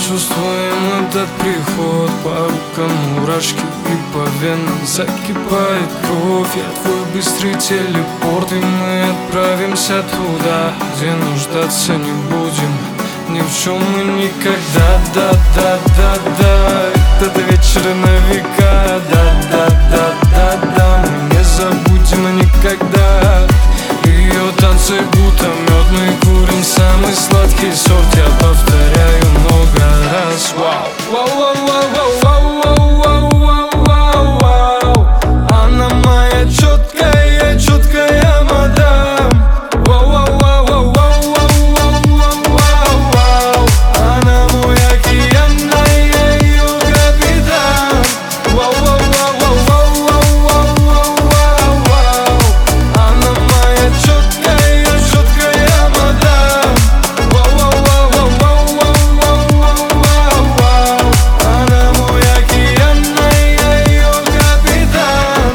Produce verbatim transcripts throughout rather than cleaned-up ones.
чувствуем этот приход. По рукам мурашки и по венам закипает кровь. Я твой быстрый телепорт, и мы отправимся туда, где нуждаться не будем ни в чем мы никогда. Да-да-да-да, этот вечер на века. Да-да-да-да-да, мы не забудем никогда ее танцы, будто мед. Мы курим самый сладкий сорт, я повторяю много раз. Вау, вау, вау, вау, вау, вау, вау, вау, вау. Она моя четкая, четкая мадам. Вау, вау, вау, вау, вау, вау, вау, вау, вау. Она мой океан, а я ее капитан. Вау, вау, вау, вау, вау, вау, вау, вау, вау. Она моя четкая, четкая мадам. Вау, вау, вау, вау, вау, вау, вау, вау, вау. Она мой океан, а я ее капитан.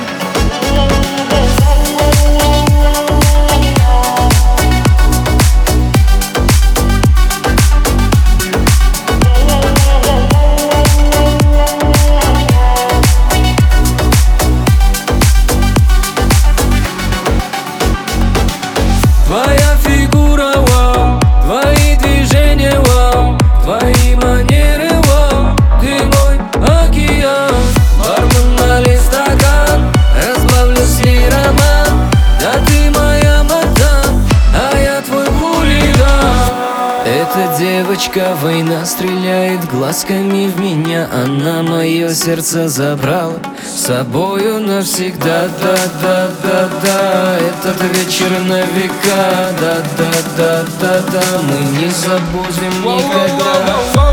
Твоя фигура, вау, твои движения, вау, твои манеры, вау. Ты мой океан, бармен, налей стакан, разбавлю с ней роман. Да ты моя мадам, а я твой хулиган. Эта девочка война стреляет глазками в меня. Она мое сердце забрала с собою навсегда. Да-да-да-да, этот вечер на века. Да-да-да-да-да, мы не забудем никогда.